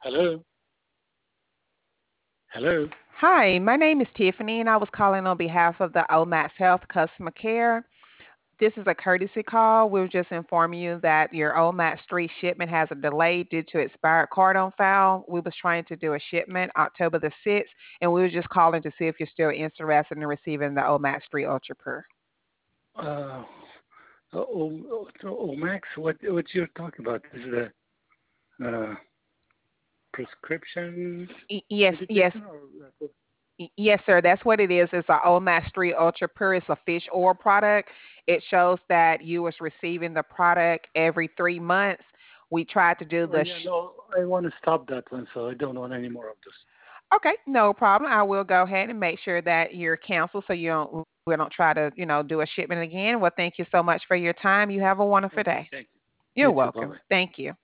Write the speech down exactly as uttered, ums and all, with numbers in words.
Hello? Hello? Hi, my name is Tiffany, and I was calling on behalf of the OMAX Health Customer Care. This is a courtesy call. We were just informing you that your OMAX three shipment has a delay due to expired card on file. We was trying to do a shipment October the sixth, and we were just calling to see if you're still interested in receiving the OMAX three Ultra Pure. Uh, oh, oh, oh, Max, what what you're talking about? Is the uh, prescription Y- Yes, yes, medication or uh, y- yes, sir. That's what it is. It's a OMAX three Ultra Pure. It's a fish oil product. It shows that you was receiving the product every three months. We tried to do oh, the yeah, sh- no, I want to stop that one, so I don't want any more of this. Okay, no problem. I will go ahead and make sure that you're canceled so you don't we don't try to, you know, do a shipment again. Well, thank you so much for your time. You have a wonderful Okay, day. thank you. You're You too. Bye welcome. bye. Thank you.